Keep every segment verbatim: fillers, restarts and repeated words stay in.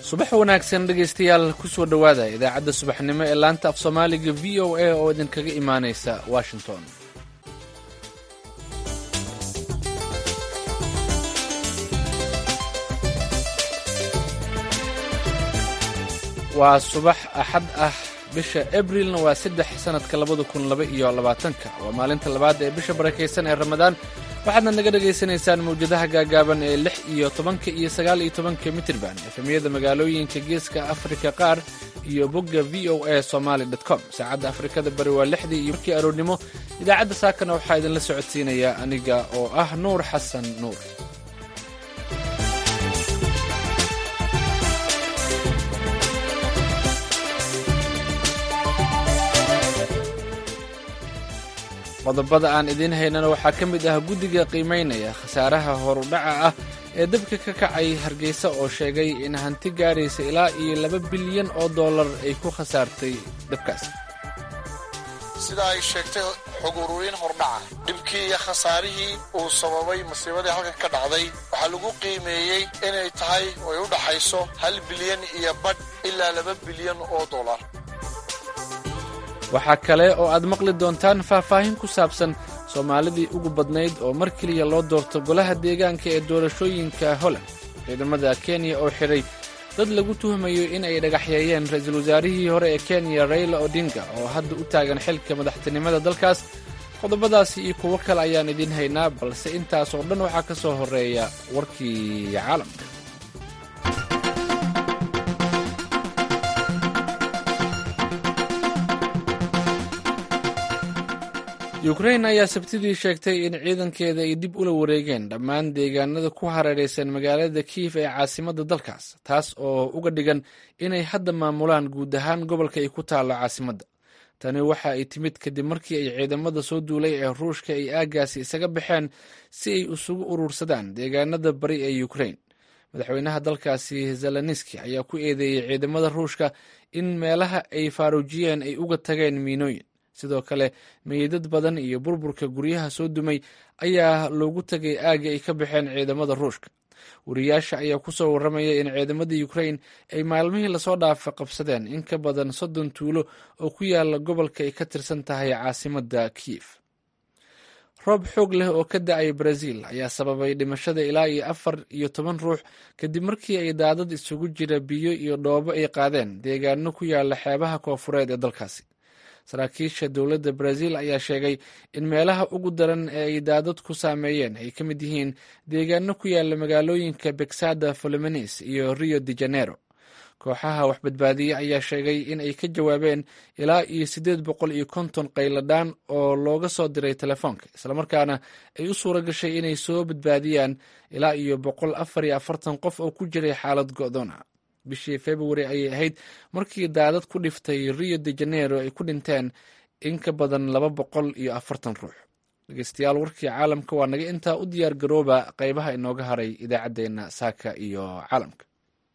subax wanaagsan dhegaystayaal kusoo dhowaada idaacadda subaxnimo ee laanta af soomaaliga v o a oo idinkaga imaanaysa washington. waa subax axad ah, bisha abrilna waa saddex sanadka labada kun laba iyo labaatanka. waa maalinta labaad ee bisha barakaysan ee ramadaan. waxaadna naga dhegaysanaysaan mawjadaha gaagaaban ee lix iyo tobanka iyo sagaal iyo tobanka mitirban efemiyada magaalooyinka geeska afrika qaar iyo bogga v o a somaly dot com. saacadda afrikada bari waa lixdii iyo markii aroornimo. idaacadda saakana waxaa idinla socodsiinaya aniga oo ah nuur xasan nuur. qodobada aan idiin haynana waxaa ka mid ah guddiga qiimaynaya khasaaraha horudhaca ah ee dabka ka kacay hargeysa oo sheegay in hanti gaaraysa ilaa iyo laba bilyan oo dollar ay ku khasaartay dabkaas. sida ay sheegtay xog ururin hordhaca dhibkii iyo khasaarihii uu sababay masiibadii halkan ka dhacday waxaa lagu qiimeeyey inay tahay oo ay u dhaxayso hal bilyan iyo badh ilaa laba bilyan oo dollar. waxaa kale oo aad maqli doontaan faahfaahin ku saabsan soomaalidii ugu badnayd oo mar keliya loo doorto golaha deegaanka ee doorashooyinka holland. ciidamada kenya oo xidhay dad lagu tuhmayo in ay dhagaxyeeyeen ra-iisul wasaarihii hore ee kenya Raila Odinga oo hadda u taagan xilka madaxtinimada dalkaas. qodobadaasi iyo kuwo kale ayaan idiin haynaa, balse intaas oo dhan waxaa ka soo horreeya warkii caalamka. yukrain ayaa sabtidii sheegtay in ciidankeeda ay dib ula wareegeen dhammaan deegaanada ku hareeraysan magaalada Kyiv ee caasimadda dalkaas, taas oo uga dhigan inay hadda maamulaan guud ahaan gobolka ay ku taallo caasimadda. tani waxa ay timid kadib markii ay ciidamada soo duulay ee ruushka ay aaggaasi isaga baxeen si ay isugu urursadaan deegaanada bari ee yukrain. madaxweynaha dalkaasi Zelensky ayaa ku eedeeyey ciidamada ruushka in meelaha ay faaruujiyeen ay uga tageen miinooyin. sidoo kale meydad badan iyo burburka guryaha soo dumay ayaa loogu tagay aagga ay ka baxeen ciidamada ruushka. wariyaasha ayaa ku soo warramaya in ciidamada yukrain ay maalmihii lasoo dhaafa qabsadeen in ka badan soddon tuulo oo ku yaala gobolka ay ka tirsan tahay caasimadda Kyiv. roob xoog leh oo ka da-ay Brazil ayaa sababay dhimashada ilaa iyo afar iyo toban ruux kadib markii ay daadad isugu jira biyo iyo dhoobo ay qaadeen deegaano ku yaala xeebaha koofureed ee dalkaasi. saraakiisha dowladda Brazil ayaa sheegay in meelaha ugu daran ee ay daadadku saameeyeen ay ka mid yihiin deegaano ku yaala magaalooyinka Bexada, Fluminense iyo Rio de Janeiro. kooxaha waxbadbaadiye ayaa sheegay in ay ka jawaabeen ilaa iyo siddeed boqol iyo konton qayladhaan oo looga soo diray telefoonka, islamarkaana ay u suura gashay inay soo badbaadiyaan ilaa iyo boqol afar iyo afartan qof oo ku jiray xaalad go'doon ah. bishii February ayay ahayd markii daadad ku dhiftay Rio de Janeiro ay ku dhinteen in ka badan laba boqol iyo afartan ruux. dhegeystayaal, warkii caalamka waa naga intaa. u diyaar garooba qaybaha inooga haray idaacaddeenna saaka iyo caalamka.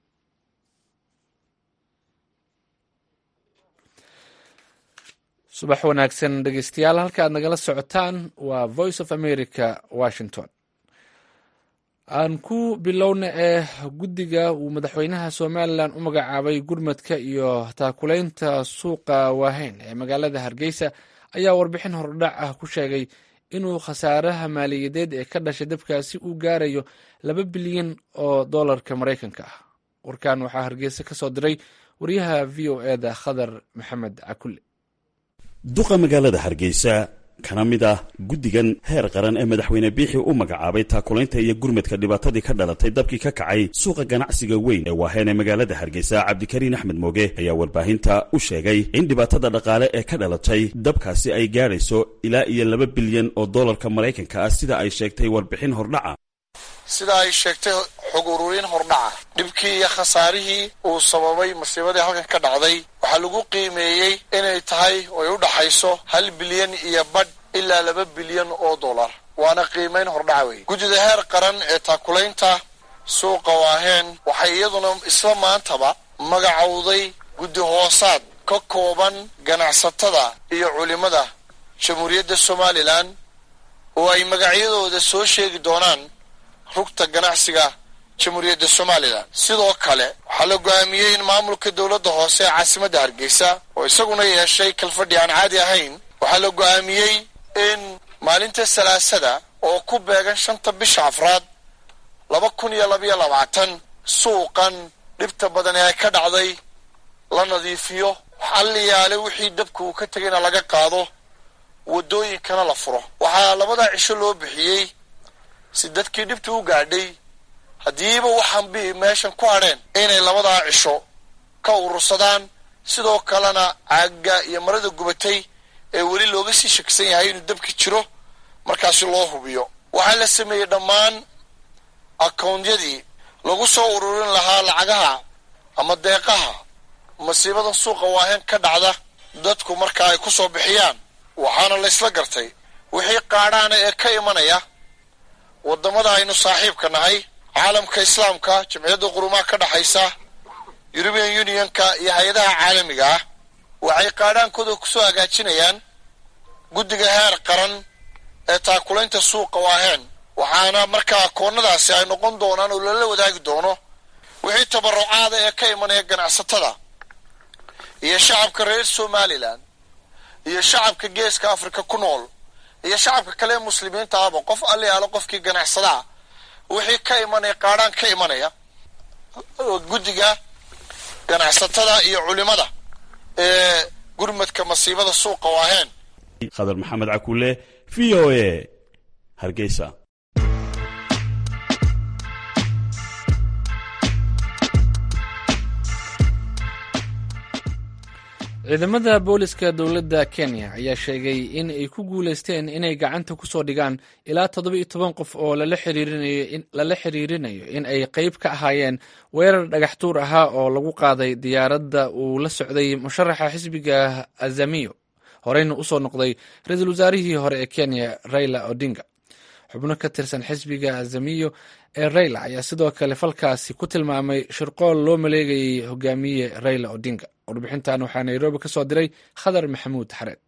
subax wanaagsan dhegeystayaal, halka aad nagala socotaan waa Voice of America, Washington. aan ku bilowna ee guddiga uu madaxweynaha Somalilan u magacaabay gurmadka iyo taakulaynta suuqa waaheyn ee magaalada Hargeysa ayaa warbixin hordhac ah ku sheegay inuu khasaaraha maaliyadeed ee ka dhashay dabkaasi uu gaarayo laba bilyan oo dollarka Maraykanka ah. warkan waxaa Hargeysa ka soo diray wariyaha v o a-da Khadar Maxamed Cakulle. duqa magaalada Hargeysa kana mid ah guddigan heer qaran ee madaxweyne biixi u magacaabay taakulaynta iyo gurmadka dhibaatadii ka dhalatay dabkii ka kacay suuqa ganacsiga weyn ee waaheen ee magaalada Hargeysa, Cabdikariin Axmed Mooge ayaa warbaahinta u sheegay in dhibaatada dhaqaale ee ka dhalatay dabkaasi ay gaarayso ilaa iyo laba bilyan oo dollarka Maraykanka ah, sida ay sheegtay warbixin hordhaca. sida ay sheegtay xog ururin hordhaca dhibkii iyo khasaarihii uu sababay masiibadii halkan ka dhacday waxaa lagu qiimeeyey inay tahay oo ay u dhaxayso hal bilyan iyo badh ilaa laba bilyan oo dollar. waana qiimeyn hordhaca wey. guddida heer qaran ee taakulaynta suuqa waaheen waxay iyaduna isla maantaba magacowday guddi hoosaad ka kooban ganacsatada iyo culimada jamhuuriyadda Somalilan oo ay magacyadooda soo sheegi doonaan rugta ganacsiga jamhuuriyadda somalilan. sidoo kale waxaa la go'aamiyey in maamulka dowladda hoose ee caasimadda hargeysa oo isaguna yeeshay kalfadhi aan caadi ahayn waxaa la go'aamiyey in maalinta salaasada oo ku beegan shanta bisha afraad laba kun iyo labiyo labaatan suuqan dhibta badan ee ka dhacday la nadiifiyo xalliyaale wixii dabka uu ka tegayna laga qaado wadooyinkana la furo. waxaa labada cisho loo bixiyey si dadkii dhibta u gaadhay haddiiba waxaan bi meeshan ku hadheen inay labadaa cisho ka urursadaan, sidoo kalena caagga iyo marada gubatay ee weli looga sii shakisan yahay inuu dabki jiro markaasi loo hubiyo. waxaa la sameeyey dhammaan akoontiyadii lagu soo ururin lahaa lacagaha ama deeqaha masiibada suuqa waaheen ka dhacda dadku marka ay ku soo bixiyaan. waxaana la isla gartay wixii qaadhaana ee ka imanaya wadamada aynu saaxiibka nahay, caalamka islaamka, jamciyadda qurumaha ka dhaxaysa, European Unionka iyo hay-adaha caalamiga ah waxay qaadhaankooda kusoo hagaajinayaan guddiga heer qaran ee taakulaynta suuqa waaheen. waxaana markaa akoonnadaasi ay noqon doonaan oo lala wadaagi doono wixii tabarucaada ee ka imanaya ganacsatada iyo shacabka reer somalilan iyo shacabka geeska afrika ku nool iyo shacabka kale ee muslimiinta ahba. qof allayaalo qofkii ganacsadaa wixii ka imanaya qaadhaan ka imanaya guddiga ganacsatada iyo culimada ee gurmadka masiibada suuqa waaheen. khadar maxamed cakuule, v o a, hargeysa. ciidamada booliska dowladda Kenya ayaa sheegay in ay ku guuleysteen inay gacanta ku soo dhigaan ilaa toddoba iyo toban qof oo lala xiriirinayo in lala xiriirinayo in ay qayb ka ahaayeen weerar dhagax tuur ahaa oo lagu qaaday diyaaradda uu la socday musharaxa xisbiga Azimio horeyna u soo noqday ra'iisul wasaarihii hore ee Kenya Raila Odinga. xubno ka tirsan xisbiga Azimio ee Raila ayaa sidoo kale falkaasi ku tilmaamay shirqool loo maleegayay hogaamiye Raila Odinga. warbixintan waxaa Nairobi ka soo diray Khadar Maxamuud Xareed.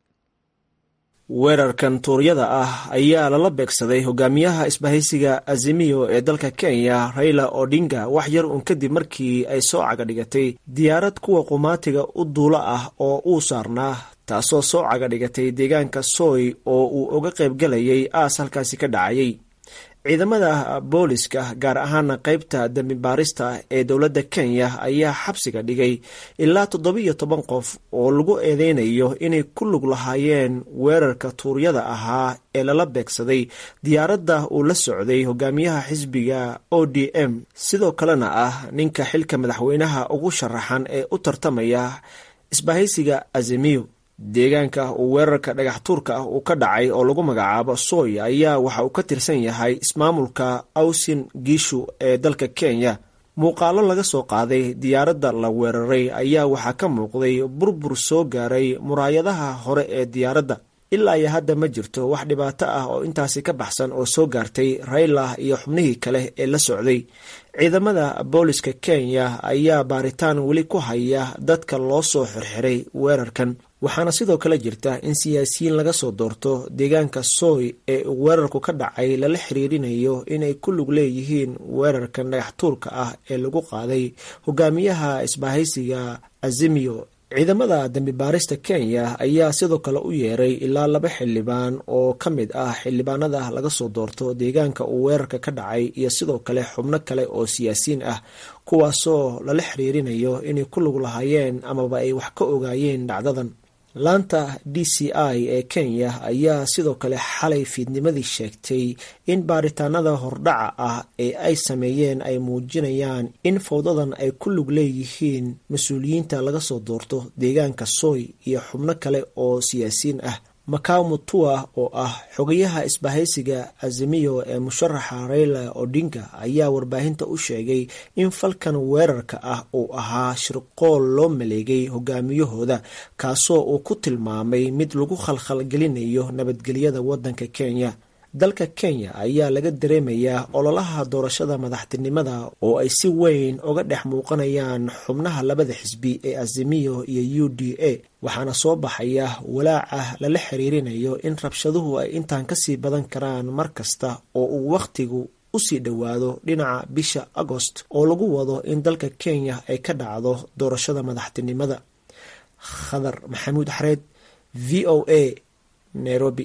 weerarkan tuuryada ah ayaa lala beegsaday hogaamiyaha isbahaysiga Azimio ee dalka Kenya Raila Odinga wax yar un kadib markii ay soo caga dhigatay diyaarad kuwa qumaatiga u duula ah oo uu saarnaa, taasoo soo caga dhigatay deegaanka Soy oo uu uga qayb galayay aas halkaasi ka dhacayay. ciidamada booliska gaar ahaan qaybta dambi baarista ee dowladda Kenya ayaa xabsiga dhigay ilaa toddoba iyo toban qof oo lagu eedeynayo inay ku lug lahaayeen weerarka tuuryada ahaa ee lala beegsaday diyaaradda uu la socday hogaamiyaha xisbiga O D M, sidoo kalena ah ninka xilka madaxweynaha ugu sharaxan ee u tartamaya isbahaysiga Azimio. deegaanka uu weerarka dhagax tuurka ah uu ka dhacay oo lagu magacaabo Soy ayaa waxa uu ka tirsan yahay ismaamulka Uasin Gishu ee dalka Kenya. muuqaalo laga soo qaaday diyaaradda la weeraray ayaa waxaa ka muuqday burbur soo gaaray muraayadaha hore ee diyaaradda. ilaa iyo hadda ma jirto wax dhibaato ah oo intaasi ka baxsan oo soo gaartay Raila iyo xubnihii kale ee la socday. ciidamada booliska Kenya ayaa baaritaan weli ku haya dadka loo soo xirxiray weerarkan. waxaana sidoo kale jirta in siyaasiyiin laga soo doorto deegaanka Soy ee weerarku ka dhacay lala xiriirinayo inay ku lug leeyihiin weerarkan dhagax tuurka ah ee lagu qaaday hogaamiyaha isbahaysiga Azimio. ciidamada dambi baarista Kenya ayaa sidoo kale u yeeray ilaa laba xildhibaan oo ka mid ah xildhibaanada laga soo doorto deegaanka uu weerarka ka dhacay iyo sidoo kale xubno kale oo siyaasiyiin ah kuwaasoo lala xiriirinayo inay ku lug lahaayeen amaba ay wax ka ogaayeen dhacdadan. laanta D C I ee Kenya ayaa sidoo kale xalay fiidnimadii sheegtay in baaritaanada hordhaca ah ee ay sameeyeen ay muujinayaan in fowdadan ay ku lug leeyihiin mas-uuliyiinta laga soo doorto deegaanka Soy iyo xubno kale oo siyaasiyiin ah. Makau Mutua oo ah xogayaha isbahaysiga Azimio ee musharaxa Raila Odinga ayaa warbaahinta u sheegay in falkan weerarka ah uu ahaa shirqool loo maleegay hogaamiyahooda, kaasoo uu ku tilmaamay mid lagu khalkhalgelinayo nabadgelyada waddanka Kenya. dalka Kenya ayaa laga dareemayaa ololaha doorashada madaxtinimada oo ay si weyn uga dhex muuqanayaan xubnaha labada xisbi ee Azimio iyo U D A, waxaana soo baxaya walaaca lala xiriirinayo in rabshaduhu ay intaan ka sii badan karaan mar kasta oo uu waqtigu usii dhowaado dhinaca bisha agost oo lagu wado in dalka kenya ay ka dhacdo doorashada madaxtinimada. khadar maxamuud xareed, v o a, nairobi.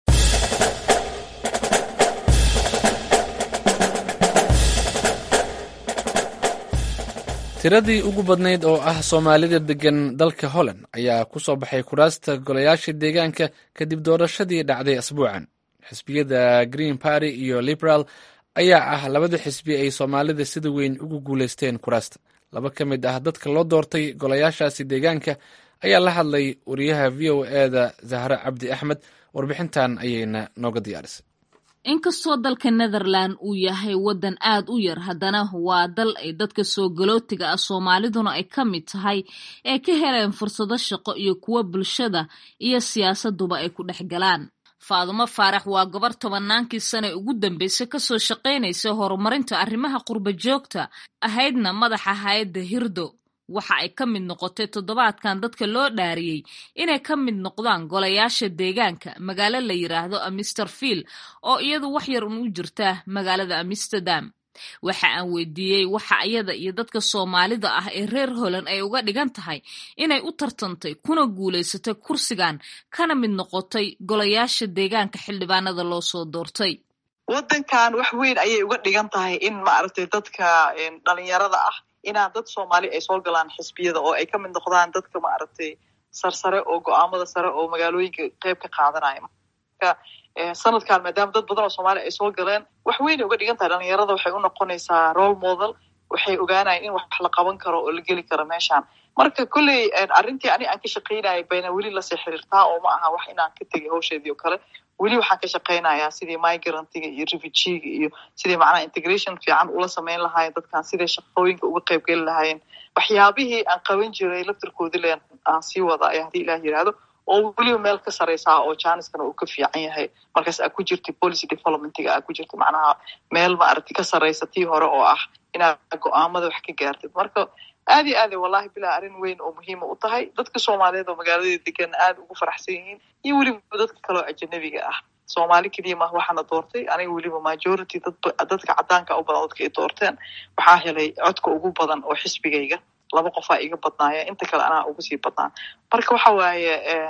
tiradii ugu badnayd oo ah soomaalida degan dalka holland ayaa ku soo baxay kuraasta golayaasha deegaanka kadib doorashadii dhacday asbuucan. xisbiyada green party iyo liberal ayaa ah labada xisbi ay soomaalida sida weyn ugu guuleysteen kuraasta. laba ka mid ah dadka loo doortay golayaashaasi deegaanka ayaa la hadlay wariyaha v o eda zahra cabdi axmed. warbixintan ayayna nooga diyaarisay. inkastoo dalka netherland uu yahay waddan aad u yar, haddana waa dal ay dadka soo galootiga ah soomaaliduna ay ka mid tahay ee ka heleen fursado shaqo iyo kuwa bulshada iyo siyaasaduba ay ku dhex galaan. faadumo faarax waa gabar tobannaankii sane ugu dambeysay kasoo shaqaynaysa horumarinta arrimaha qurba joogta ahaydna madaxa hay-adda hirdo. waxa ay ka mid noqotay toddobaadkan dadka loo dhaariyey inay ka mid noqdaan golayaasha deegaanka magaalo la yiraahdo Amsterdam oo iyadu wax yar un u jirta magaalada Amsterdam. waxa aan weydiiyey waxa iyada iyo dadka Soomaalida ah ee reer Holland ay uga dhigan tahay inay u tartantay kuna guuleysatay kursigan kana mid noqotay golayaasha deegaanka xildhibaanada loo soo doortay. wadankan wax weyn ayay uga dhigan tahay in maaragtay dadka dhalinyarada ah inaan dad Soomaali ay soo galaan xisbiyada oo ay ka mid noqdaan dadka maaragtay sarsare oo go'aamada sare oo magaalooyinka qayb ka qaadanaya. marka sanadkan maadaama dad badan oo Soomaali ay soo galeen wax weyn uga dhigan tahay dhalinyarada, waxay u noqonaysaa role model, waxay ogaanayaan in wax la qaban karo oo la geli karo meeshaan. marka kulley arrintii ani aan ka shaqaynayay bayna weli la sii xiriirtaa oo ma aha wax inaan ka tegay hawsheedii oo kale. weli waxaan ka shaqaynayaa sidii migrantiga iyo refugeega iyo sidii macnaha integration fiican ula samayn lahaayeen dadkan, siday shaqooyinka uga qayb geli lahaayeen. waxyaabihii aan qaban jiray laftirkoodii leen aan sii wada ay haddii ilaah yidhaahdo, oo weliba meel ka saraysaa oo janiskana uu ka fiican yahay. markaas aa ku jirtay policy developmentiga aa ku jirtay macnaha meel maaragti ka saraysa tii hore oo ah inaad go'aamada wax ka gaartid. marka aad iyo aad wallahi bilaa arrin weyn oo muhiima u tahay dadka Soomaaliyeed oo magaalada degan aad ugu faraxsan yihiin iyo weliba dadka kale oo ajnabiga ah. Soomaali kaliya ma waxaana doortay aniga weliba majority dad dadka cadaanka u badan dadka ay doorteen. waxaa helay codka ugu badan oo xisbigayga, laba qof aa iga badnaaya, inta kale anaa ugu sii badnaa. marka waxa waaye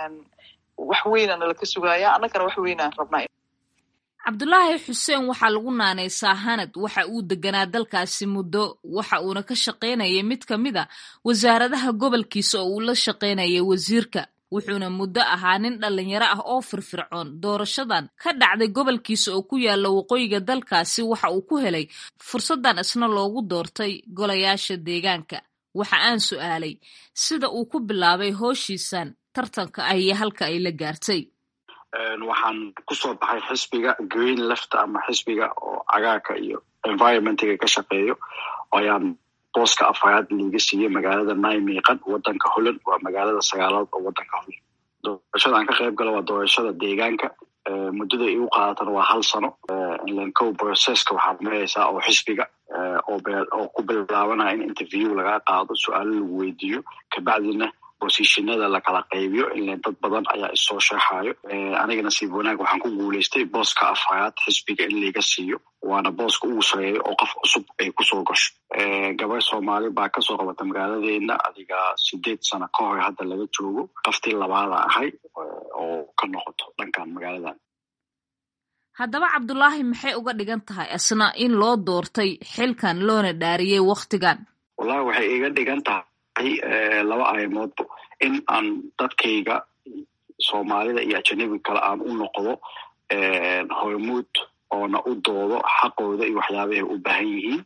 wax weynana la ka sugaaya, annagana wax weynaan rabnaa. cabdulaahi xuseen waxaa lagu naanaysaa hanad. waxa uu deganaa dalkaasi muddo, waxa uuna ka shaqaynayay mid ka mid a wasaaradaha gobolkiisa oo uu la shaqaynayay wasiirka. wuxuuna muddo ahaa nin dhalinyaro ah oo firfircoon. doorashadan ka dhacday gobolkiisa oo ku yaala waqooyiga dalkaasi waxa uu ku helay fursadan isna loogu doortay golayaasha deegaanka. waxa aan su'aalay sida uu ku bilaabay howshiisan tartanka ah iyo halka ay la gaartay. waxaan kusoo baxay xisbiga green left ama xisbiga oo cagaarka iyo environmentiga ka shaqeeyo, ayaan booska afraad liiga siiyey magaalada Nijmegen wadanka Holland. waa magaalada sagaalaad oo wadanka Holland. doorashada aan ka qayb galo waa doorashada deegaanka. muddada ay u qaadatan waa hal sano. inlankow processka waxaad maraysaa oo xisbiga oo ku bilaabanaya in interview laga qaado, su-aalo lagu weydiiyo, kabacdina bosishinada lakala qaybiyo. ilan dad badan ayaa isoo sharxayo. anigana siib wanaag waxaan ku guuleystay booska afraad xisbiga in liiga siiyo, waana booska ugu sareeya oo qof cusub ay kusoo gasho. gabar Soomaali baa kasoo qabata magaaladeena adiga sideed sano ka hor hadda laga joogo. qaftii labaada ahay oo ka noqoto dhankan magaaladan. haddaba cabdulaahi maxay uga dhigan tahay asna in loo doortay xilkan loona dhaariyey waktigan? wallahi waxay iga dhigan tahay laba arrimoodba, in aan dadkayga Soomaalida iyo ajnabiga kale aan u noqdo hormuud oona u doodo xaqooda iyo waxyaabaha ay u baahan yihiin.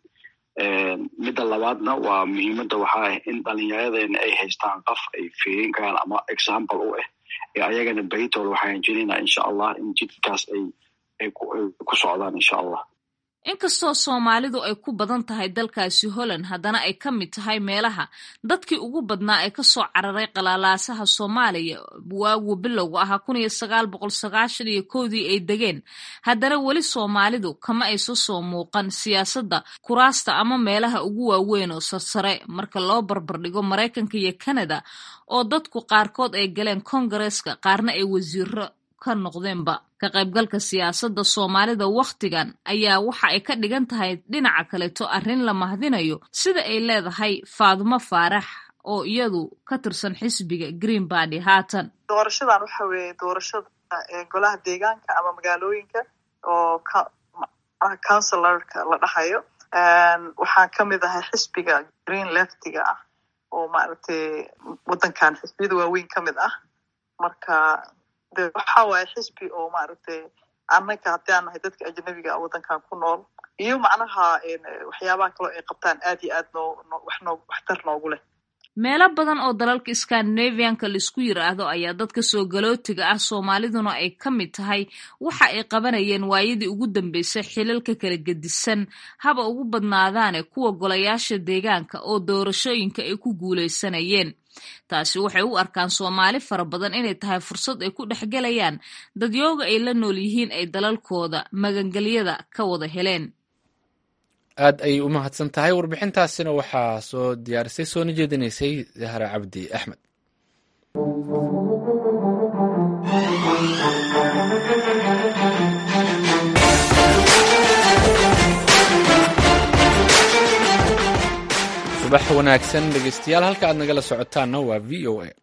midda labaadna waa muhiimadda waxaa ah in dhalinyaradeenna ay haystaan qof ay fiirin karaan ama example u ah ee ayagana beritool waxaan jirinaynaa insha allah in jidkaas ay ay ku socdaan insha allah. inkastoo Soomaalidu ay ku badan tahay dalkaasi Holland, haddana ay ka mid tahay meelaha dadkii ugu badnaa ee kasoo cararay qalaalaasaha Soomaaliya waagu bilowga ahaa kun iyo sagaal boqol sagaashan iyo kowdii ay degeen. haddana weli Soomaalidu kama ayso soo muuqan siyaasadda kuraasta ama meelaha ugu waaweyn oo sarsare marka loo barbardhigo Mareykanka iyo Canada oo dadku qaarkood ay galeen Kongareeska, qaarna ay wasiiro ka noqdeenba. Ka qaybgalka siyaasadda Soomaalida wakhtigan ayaa waxa ay ka dhigan tahay dhinaca kaleeto arrin la mahadinayo sida ay leedahay Faadumo Faarax oo iyadu ka tirsan xisbiga Green Party haatan. Doorashadan waxa weeye doorashada golaha deegaanka ama magaalooyinka oo councilorka la dhahayo. Waxaan ka mid ahay xisbiga Green Leftiga ah oo maaragtay wadankan xisbiyada waaweyn ka mid ah. Marka waxa waaye xisbi oo maaragtay annaka haddii aan nahay dadka ajnabiga ah wadankan ku nool iyo macnaha waxyaabaha kale ay qabtaan aad iyo aad noo wax noo waxtar noogu leh. Meelo badan oo dalalka Scandinavian-ka la isku yiraahdo ayaa dadka soo galootiga ah Soomaaliduna ay ka mid tahay waxa ay qabanayeen waayadii ugu dambeysay xilalka kala gedisan haba ugu badnaadaane kuwa golayaasha deegaanka oo doorashooyinka ay ku guuleysanayeen. Taasi waxay u arkaan Soomaali fara badan inay tahay fursad ay ku dhexgalayaan dadyooga ay la nool yihiin ay dalalkooda magangalyada ka wada heleen. aad ayay u mahadsan tahay warbixintaasina waxaa soo diyaarisay soona jeedinaysay Zahra Cabdi Axmed. subax wanaagsan dhegeystayaal, halka aad nagala socotaanna waa V O A.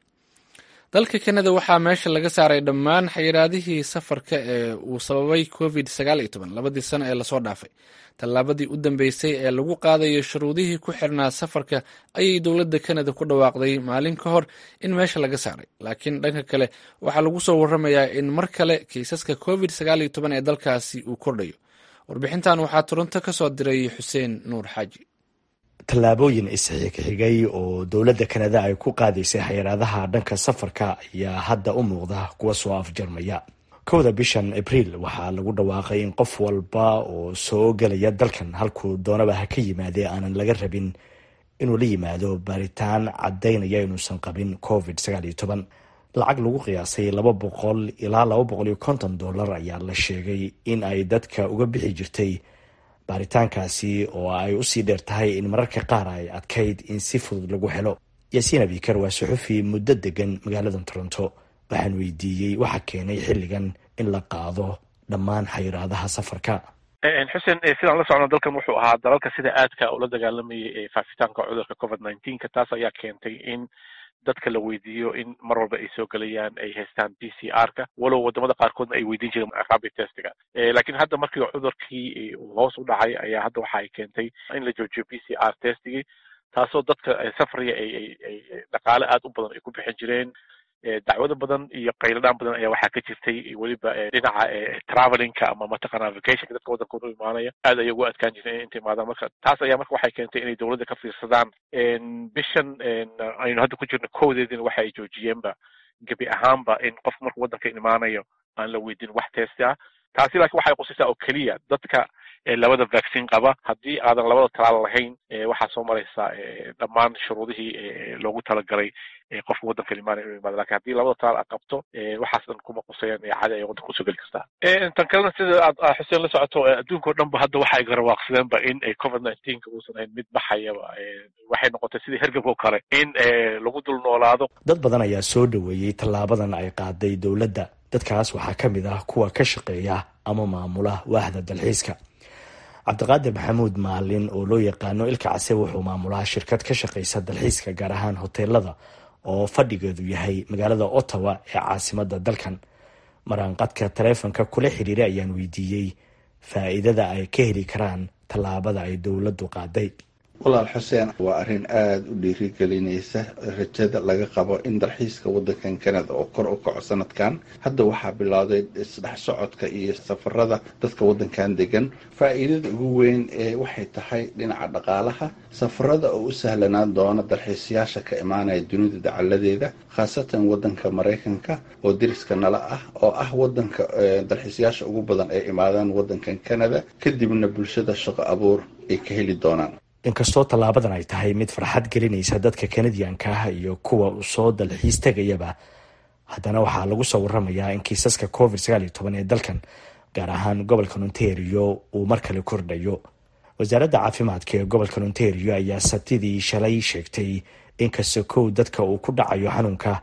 dalka Kanada waxaa meesha laga saaray dhammaan xayiraadihii safarka ee uu sababay covid sagaal iyo toban labadii sano ee lasoo dhaafay. tallaabadii u dambeysay ee lagu qaadayo shuruudihii ku xirnaa safarka ayay dowladda Kanada ku dhawaaqday maalin ka hor in meesha laga saaray. laakiin dhanka kale waxaa lagu soo warramayaa in mar kale kiisaska covid sagaal iyo toban ee dalkaasi uu kordhayo. warbixintan waxaa Toronto ka soo diray Xuseen Nuur Xaaji. tallaabooyin isxigxigay oo dowladda Kanada ay ku qaadaysay xayiraadaha dhanka safarka ayaa hadda u muuqda kuwa soo afjarmaya. kowda bishan Abriil waxaa lagu dhawaaqay in qof walba oo soo gelaya dalkan halkuu doonaba ha ka yimaadee aanan laga rabin inuu la yimaado baaritaan caddaynaya inuusan qabin covid sagaal iyo toban. lacag lagu qiyaasay laba boqol ilaa laba boqol iyo konton dollar ayaa la sheegay in ay dadka uga bixi jirtay baaritaankaasi, oo ay usii dheer tahay in mararka qaar ay adkayd in si fudud lagu helo. Yaasiin Abikar waa suxufi muddo degan magaalada Toronto. waxaan weydiiyey waxa keenay xilligan in la qaado dhammaan xayiraadaha safarka. xuseen sidaan la socno dalkan wuxuu ahaa dalalka sida aadka ula dagaalamayay ee faafitaanka cudurka covid nineteenka. taas ayaa keentay in dadka la weydiiyo in mar walba ay soo gelayaan ay haystaan b c r-ka, walow wadamada qaarkoodna ay weydiin jireen rapid testiga. laakiin hadda markii cudurkii hoos u dhacay ayaa hadda waxa ay keentay in la joojiyo b c r testigii, taasoo dadka safriya ay ay dhaqaale aad u badan ay ku bixin jireen. dacwado badan iyo qayladhaan badan ayaa waxaa ka jirtay weliba dhinaca travelingka ama mataqaanaa vacationka dadka waddanka u imaanaya aad ayay ugu adkaan jireen inta imaadaan. marka taas ayaa marka waxay keentay inay dowladda ka fiirsadaan. bishan aynu hadda ku jirno kowdeedina waxa ay joojiyeenba gebi ahaanba in qofku markuu waddanka imaanayo aan la weydin wax testi ah. taasi laakiin waxay qusisaa oo keliya dadka labada vaccine qaba. haddii aadan labada talaal lahayn waxaa soo maraysaa dhammaan shuruudihii loogu talagalay qofka waddanka imaanaya inuu imaado. lakin haddii labada talaal aad qabto waxaas dhan kuma qusayaan cadi ay waddanka kusoo geli kartaa. tan kalena sida aad xuseen la socoto adduunka o dhan ba hadda waxa ay garawaaqsadeenba in covid nineteenka uusan ahayn mid baxayaba. waxay noqotay sidii hergabka oo kale in lagu dul noolaado. dad badan ayaa soo dhaweeyey tallaabadan ay qaaday dowladda. dadkaas waxaa ka mid ah kuwa ka shaqeeya ama maamula waaxda dalxiiska. cabdiqaadir maxamuud maalin oo loo yaqaano Ilka Case wuxuu maamulaa shirkad ka shaqeysa dalxiiska gaar ahaan hoteelada oo fadhigeedu yahay magaalada Ottawa ee caasimada dalkan. maraanqadka taleefanka kula xiriiray ayaan weydiiyey faa'iidada ay ka heli karaan tallaabada ay dowladdu qaaday. walaal xuseen, waa arrin aada u dhiirigelinaysa rajada laga qabo in dalxiiska waddankan Kanada oo kor u kaco sanadkan. hadda waxaa bilowday isdhex socodka iyo safarada dadka waddankan degan. faa'iidada ugu weyn ee waxay tahay dhinaca dhaqaalaha. safarada oo u sahlanaan doona dalxiisayaasha ka imaanaya dunida dacaladeeda, khaasatan waddanka Maraykanka oo deriska nala ah, oo ah waddanka dalxiisayaasha ugu badan ee imaadaan waddankan Kanada, kadibna bulshada shaqo abuur ay ka heli doonaan. inkastoo tallaabadan ay tahay mid farxad gelinaysa dadka Kanadiyaanka ah iyo kuwa soo dalxiis tegayaba, haddana waxaa lagu soo warramayaa in kiisaska covid sagaal iyo toban ee dalkan gaar ahaan gobolka Ontario uu mar kale kordhayo. wasaaradda caafimaadka ee gobolka Ontario ayaa sabtidii shalay sheegtay in kasta kow dadka uu ku dhacayo xanuunka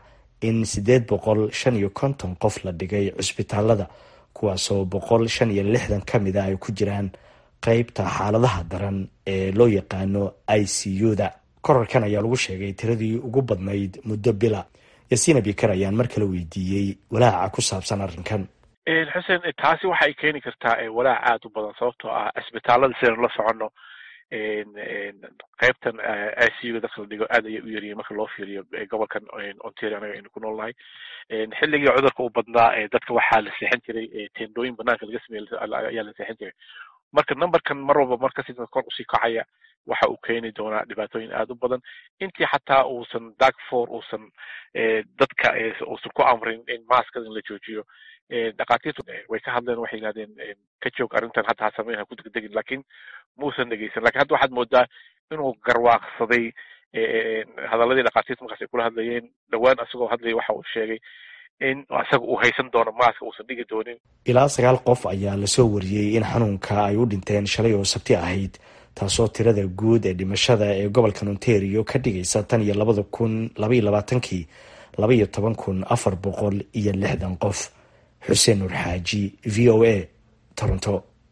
in sideed boqol shan iyo konton qof la dhigay cusbitaalada, kuwaasoo boqol shan iyo lixdan ka mid a ay ku jiraan qeybta xaaladaha daran ee loo yaqaano I C U-da. korarkan ayaa lagu sheegay tiradii ugu badnayd muddo bila. Yasiin Abikar ayaan mar kale weydiiyey walaaca ku saabsan arrinkan. xuseen, taasi waxay keeni kartaa walaac aada u badan, sababtoo ah cisbitaalada sidaynu la soconno qaybtan I C U-ga dadka la dhigo aad ayay u yaryihiin marka loo fiiriyo gobolkan Ontario anaga aynu ku nool nahay. xilligii cudurka u badnaa dadka waxaa la seexan jiray teendooyin banaanka laga sameeyey ayaa la seexan jiray. marka numberkan mar walba markasi kor usii kacaya waxa uu keeni doonaa dhibaatooyin aada u badan. intii xataa uusan dagfor uusan dadka uusan ku amrin in maaskada in la joojiyo, dhakhaatiirtu way ka hadleen, waxay yidhahdeen ka joog arrintan hadda ha sameyn, ha ku degdegin, laakiin muusan dhegeysan. lakin hadda waxaad moodaa inuu garwaaqsaday hadaladii dhakhaatiirta markaas ay kula hadlayeen. dhowaan isagoo hadlaya waxa uu sheegay in isaga uu haysan doono maaska, uusan dhigi doonin. ilaa sagaal qof ayaa lasoo wariyey in xanuunka ay u dhinteen shalay oo sabti ahayd, taasoo tirada guud ee dhimashada ee gobolkan Ontario ka dhigaysa tan iyo labada kun labaiyo labaatankii laba iyo toban kun afar boqol iyo lixdan qof. Xuseen Nuur Xaaji, V O A, Toronto.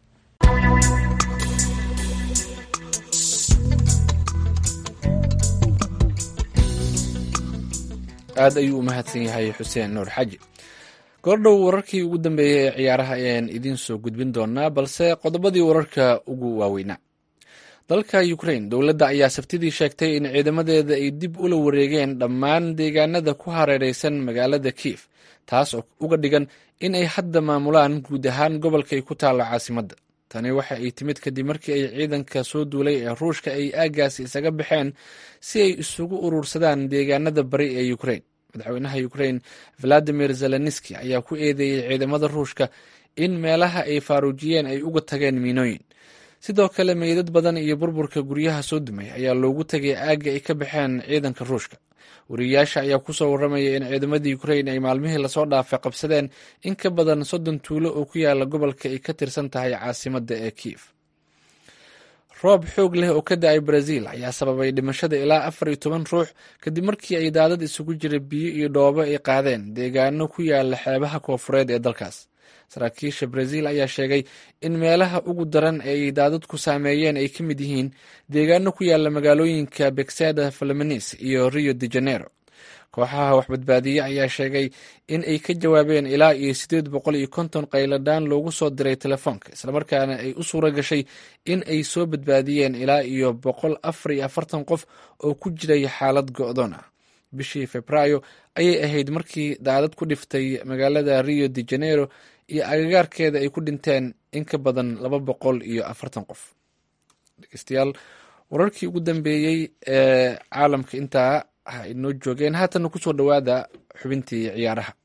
aad ayuu u mahadsan yahay xuseen nuur xaaji. goordhow wararkii ugu dambeeyey ee ciyaaraha ayaan idiin soo gudbin doonaa, balse qodobadii wararka ugu waaweynaa. dalka Ukraine, dowladda ayaa sabtidii sheegtay in ciidamadeeda ay dib ula wareegeen dhammaan deegaanada ku hareeraysan magaalada Kiev, taas oo uga dhigan in ay hadda maamulaan guud ahaan gobolka ay ku taalla caasimadda. tani waxa ay timid kadib markii ay ciidanka soo duulay ee ruushka ay aaggaasi isaga baxeen si ay isugu urursadaan deegaanada bari ee Ukraine. madaxweynaha Ukraine Vladimir Zelensky ayaa ku eedeeyey ciidamada ruushka in meelaha ay faaruujiyeen ay uga tageen miinooyin. sidoo kale meydad badan iyo burburka guryaha soo dumay ayaa loogu tagay aagga ay ka baxeen ciidanka ruushka. wariyayaasha ayaa kusoo warramaya in ciidamada Ukraine ay maalmihii lasoo dhaafay qabsadeen in ka badan soddon tuulo oo ku yaala gobolka ay ka tirsan tahay caasimadda ee Kiev. roob xoog leh oo ka da-ay Brazil ayaa sababay dhimashada ilaa afar iyo toban ruux kadib markii ay daadad isugu jira biyo iyo dhoobo ay qaadeen deegaano ku yaala xeebaha koofureed ee dalkaas. saraakiisha Brazil ayaa sheegay in meelaha ugu daran ee ay daadadku saameeyeen ay ka mid yihiin deegaano ku yaala magaalooyinka Bexada, Fluminense iyo Rio de Janeiro. kooxaha waxbadbaadiye ayaa sheegay in ay ka jawaabeen ilaa iyo sideed boqol iyo konton qayladhaan loogu soo diray telefoonka, islamarkaana ay u suura gashay in ay soo badbaadiyeen ilaa iyo boqol afar iyo afartan qof oo ku jiray xaalad go-doon ah. bishii Febraayo ayay ahayd markii daadad ku dhiftay magaalada Rio de Janeiro iyo agagaarkeeda ay ku dhinteen in ka badan laba boqol iyo afartan qof. dhegeystayaal, wararkii ugu dambeeyey ee caalamka intaa ha inoo joogeen. haatana kusoo dhawaada xubintii ciyaaraha.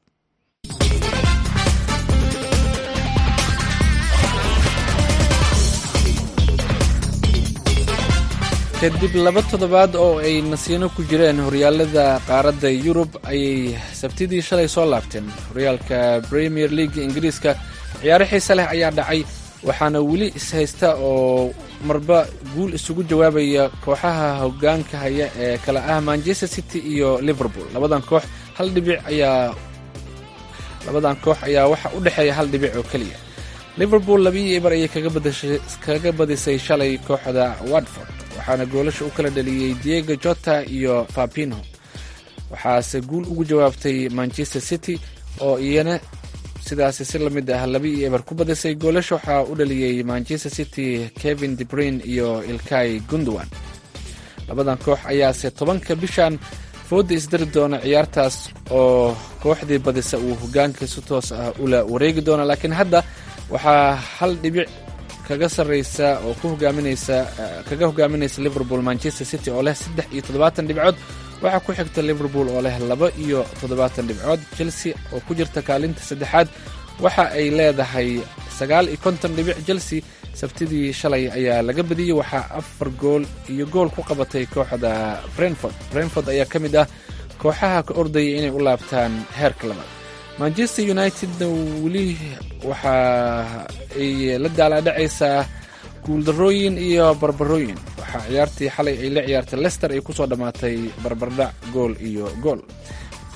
kadib laba toddobaad oo ay nasiino ku jireen horyaalada qaaradda Yurub ayay sabtidii shalay soo laabteen horyaalka Premier League Ingiriiska. ciyaaro xiise leh ayaa dhacay, waxaana weli ishaysta oo marba guul isugu jawaabaya kooxaha hogaanka haya ee kala ah Manchester City iyo Liverpool. labadan koox hal dhibic ayaa labadan koox ayaa waxa u dhexeeya hal dhibic oo kaliya. Liverpool laba iyo eber ayay kaga badashay kaga badisay shalay kooxda Watford, waxaana goolasha u kala dhaliyey Diego Jota iyo Fabinho. waxaase guul ugu jawaabtay Manchester City oo iyana sidaasi si la mid ah laba iyo eber ku badisay. goolasha waxaa u dhaliyey Manchester City Kevin De Bruyne iyo Ilkay Gundogan. labadan koox ayaase tobanka bishan fooda isdari doona ciyaartaas oo kooxdii badisa uu hogaanka si toos ah ula wareegi doona, laakiin hadda waxaa hal dhibic kaga sarreysa oo ku hogaaminaysa kaga hogaaminaysa Liverpool Manchester City oo leh saddex iyo toddobaatan dhibcood. waxaa ku xigta Liverpool oo leh laba iyo toddobaatan dhibcood. Chelsea oo ku jirta kaalinta saddexaad waxa ay leedahay sagaal iyo konton dhibic. Chelsea sabtidii shalay ayaa laga badiyey, waxaa afar gool iyo gool ku qabatay kooxda Brentford. Brentford ayaa ka mid ah kooxaha ka ordaya inay u laabtaan heerka labaad. Manchester United-na weli waxa ay la daaladhacaysaa guuldarooyin iyo barbarooyin. waxaa ciyaartii xalay ay la ciyaartay Leicester ay kusoo dhammaatay barbardhac gool iyo gool.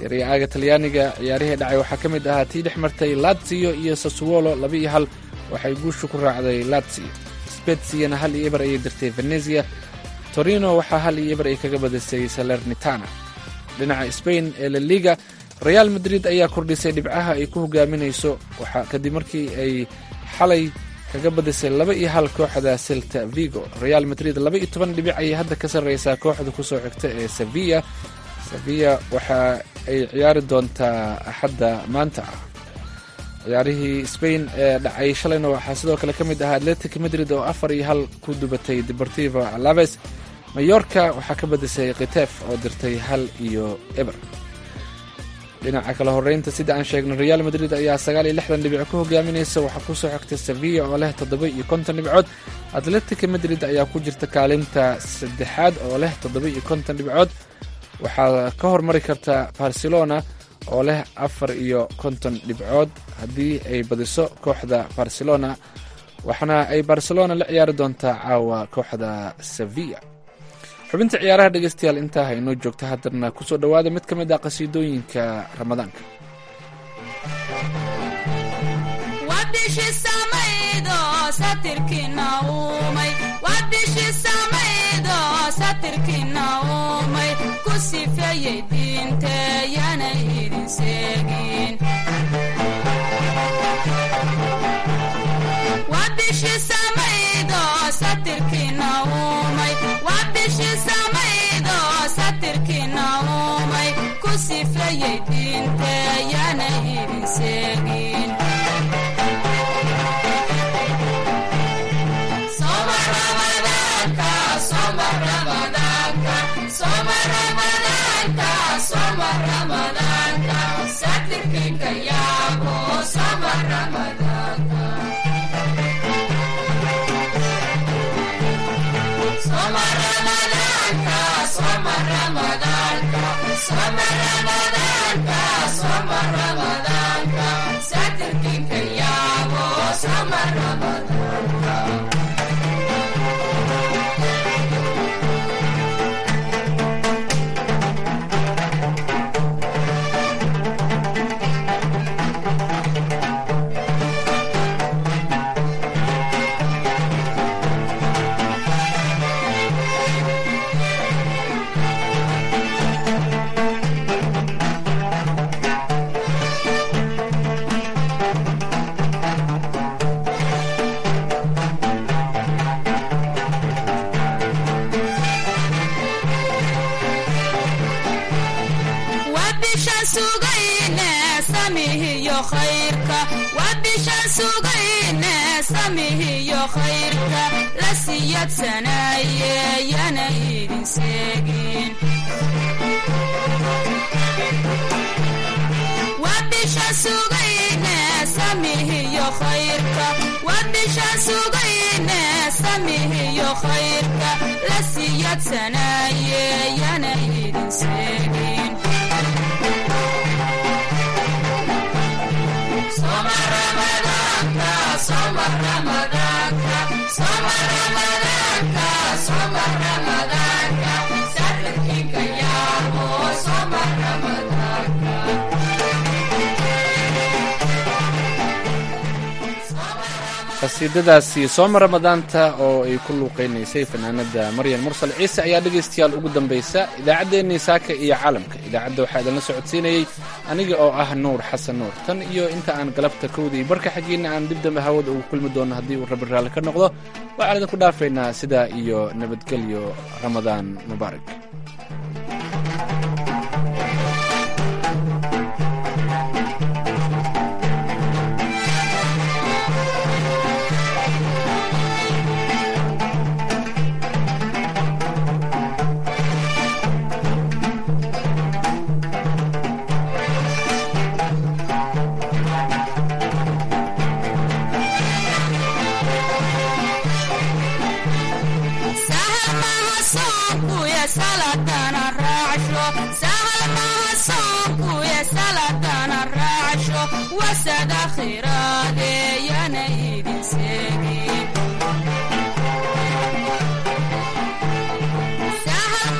Serie A-ga Talyaaniga ciyaarihii dhacay waxaa ka mid ahaa tii dhex martay Lazio iyo Sassuolo laba iyo hal waxay guusha ku raacday Lazio. Spezia-na hal iyo eber ayay dirtay Venezia. Torino waxaa hal iyo eber ay kaga badisay Salernitana. dhinaca Spain ee La Liga, Real Madrid ayaa kordhisay dhibcaha ay ku hogaaminayso waxaa kadib markii ay xalay kaga badisay laba iyo hal kooxda Celta Vigo. Real Madrid laba iyo toban dhibic ayay hadda ka sarreysaa kooxda kusoo xigta ee Sevilla. Sevilla waxa ay ciyaari doontaa axadda maanta ah. ciyaarihii Spain ee dhacay shalayna waxaa sidoo kale ka mid ahaa Athletic Madrid oo afar iyo hal ku dubatay Deportivo Alaves. Mallorca waxaa ka badisay Getafe oo dirtay hal iyo eber. dhinaca kala horeynta sida aan sheegnay Real Madrid ayaa sagaal iyo lixdan dhibic ku hogaaminaysa waxaa ku soo xigtay Sevilla oo leh toddoba iyo konton dhibcood. Athletic Madrid ayaa ku jirta kaalinta saddexaad oo leh toddoba iyo konton dhibcood. waxaa ka hormari karta Barcelona oo leh afar iyo konton dhibcood haddii ay badiso kooxda Barcelona, waxaana ay Barcelona la ciyaari doontaa caawa kooxda Sevilla. xubinta ciyaaraha dhegeystayaal intaa ha inoo joogta haddana kusoo dhowaada mid ka mid ah qasiidooyinka Ramadaanka. qasiidadaasi sooma ramadaanta oo ay ku luuqeynaysay fanaanada Maryan Mursal Ciise ayaa dhegeystayaal ugu dambaysa idaacaddeenii saaka iyo caalamka. idaacadda waxaa idinla socodsiinayay aniga oo ah Nuur Xasan Nuur. tan iyo inta aan galabta kowda iyo barka xagiina aan dib dambe hawada ugu kulmi doono haddii uu Rabbi raalli ka noqdo, waxaan idinku dhaafaynaa sidaa iyo nabadgelyo. Ramadaan mubaarak. وسد خيرات